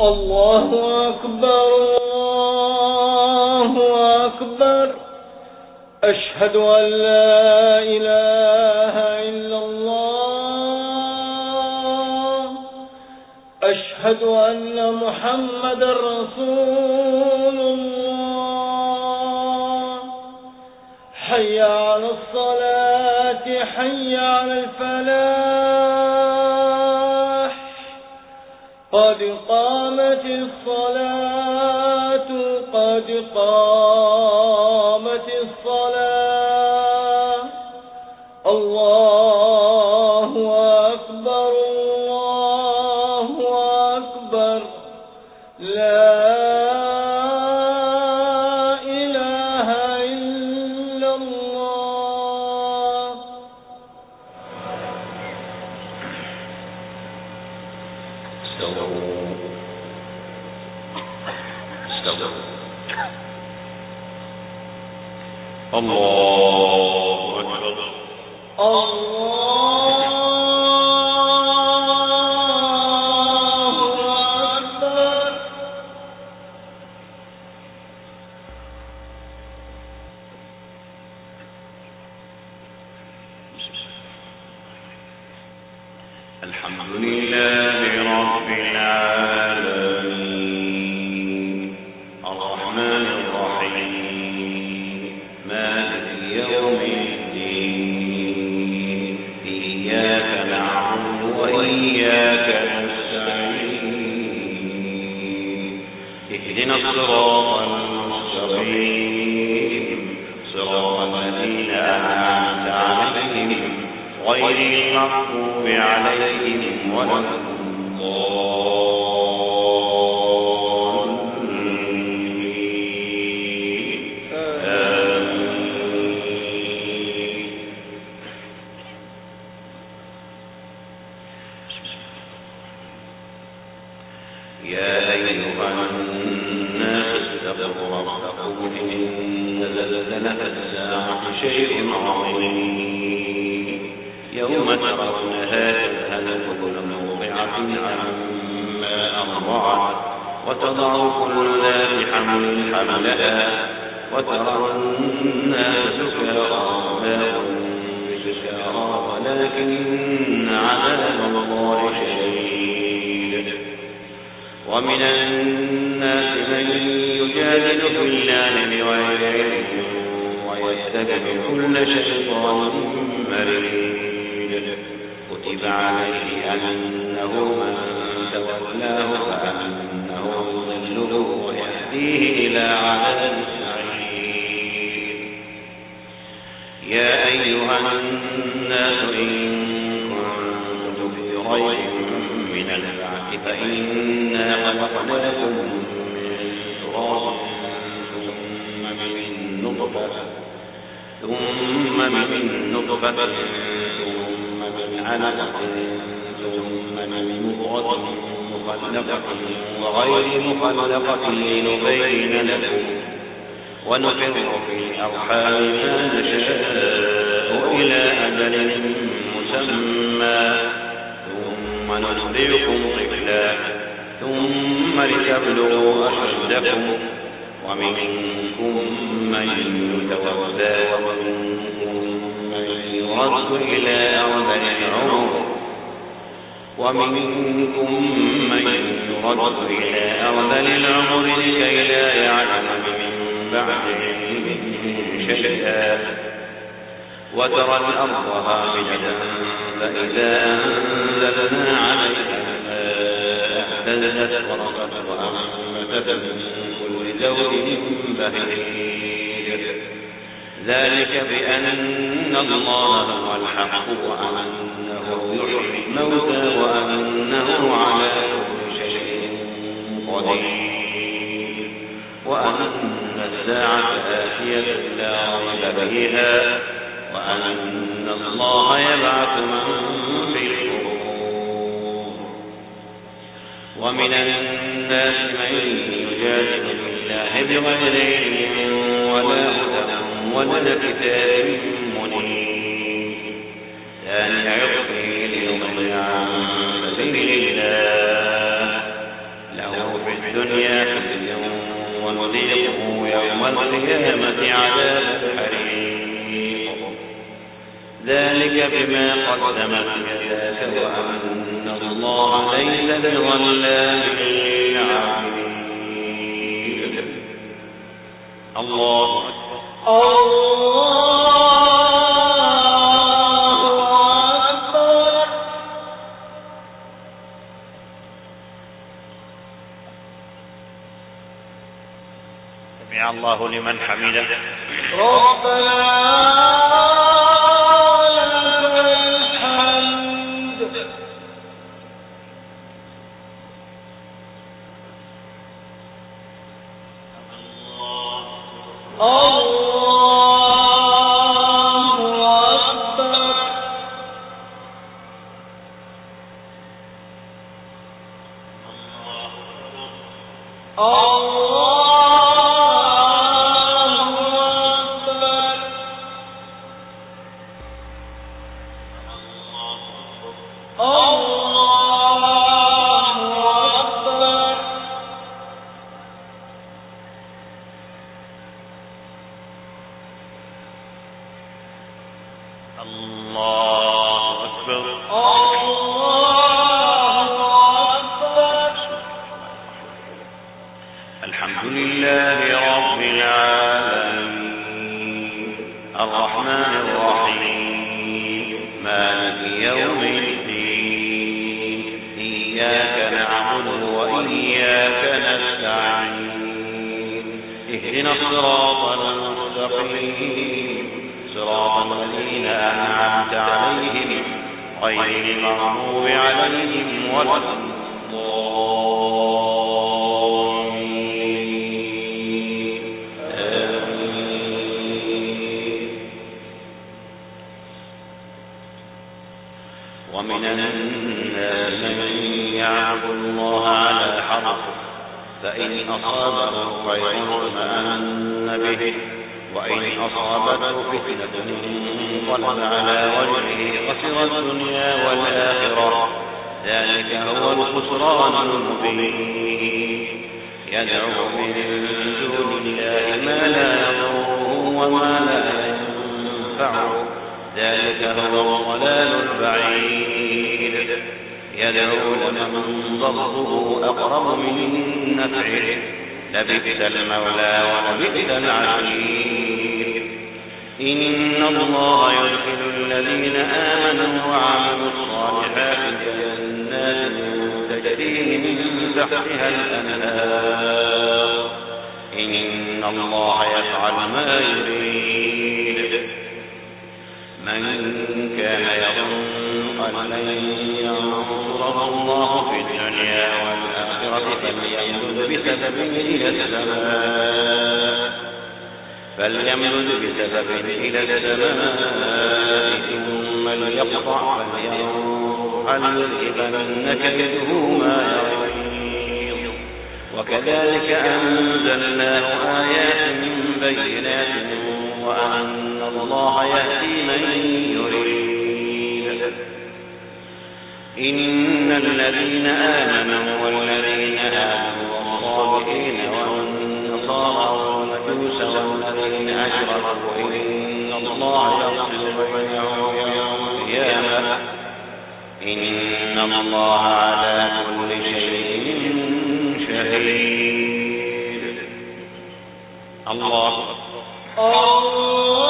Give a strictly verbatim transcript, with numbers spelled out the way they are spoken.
الله أكبر الله أكبر. أشهد أن لا إله إلا الله. أشهد أن محمد رسول الله. حي على الصلاة حي على الفلاح. قد قامت الصلاة قد قامت الصلاة. الله أكبر الله أكبر. لا إله إلا الله. استووا استووا. الله أكبر الله أكبر. الحمد لله رب العالمين الرحمن الرحيم مالك يوم الدين إياك نعبد وإياك نستعين اهدنا الصراط المستقيم صراط الذين أنعمت عليهم غير المغضوب عليهم ولا الضالين. آمين. يا أيها الناس اتقوا ربكم إن زلزلة الساعة شيء عظيم يوم ترونها تذهل كل مرضعة عما أرضعت وتضع كل ذات حمل حملها وترى الناس سكارى وما هم بسكارى ولكن عذاب الله شديد. ومن الناس من يجادل في الله بغير علم ويتبع كل شيطان مريد. كتب عليه أنه من تولاه فأنه يضله ويهديه إلى عذاب السعير. يا أيها الناس إن كنتم في ريب من البعث فإنا خلقناكم من تراب ثم من نطفة ثم من نطفة ثم من علقة ثم من مضغة مخلقة وغير مخلقة لنبين لكم ونقر في الأرحام ما نشاء إلى أجل مسمى ثم ننبئكم طفلا ثم لتبلغوا أشدكم ومنكم من يتوفى ومنكم من يرد إلى أرذل العمر ومنكم من يرد إلى أرذل العمر لكي لا يعلم من بعد علم شيئا. وترى الأرض هامدة فإذا أنزلنا عليها الماء اهتزت وربت وأنبتت من كل زوج بهيج. ذلك بأن الله هو الحق وأنه يحيي الموتى وأنه على كل شيء قدير وأن الساعة آتية لا ريب فيها وأن الله يبعث من في القبور. ومن الناس من يجادل في الله بغير علم ولا هدى ولا كتاب منير. ثاني عطفه ليضل عن سبيل الله له القيامة عذاب الحريق. ذلك بما قدمت يداك وأن الله ليس بظلام للعبيد. الله الله سمع الله لمن حمده. ربنا ومن الناس من يعبد الله على حرف فإن أصابه خير اطمأن به وإن أصابته فتنة انقلب على وجهه خسر الدنيا والآخرة ذلك هو الخسران المبين. يدعو من دون الله ما لا يضره وما لا ينفعه ذلك هو الضلال البعيد. يدعو لمن ضره أقرب من نفعه لبئس المولى ولبئس العشير. إن الله يدخل الذين آمنوا وعملوا الصالحات جنات تجري من تحتها الأنهار إن الله يفعل ما يريد. من كان يظن أن لن ينصره الله في الدنيا والآخرة فليمدد بسبب إلى السماء فليمدد بسبب إلى السماء ثم ليقطع فلينظر هل يذهبن كيده ما يغيظ. وكذلك أنزلناه آيات بينات وأن الله يهدي من يريد. إن الذين آمنوا والذين هادوا والصابئين والنصارى والمجوس والذين أشركوا إن الله يفصل بينهم يوم القيامة إن الله على كل شيء شهيد. الله الله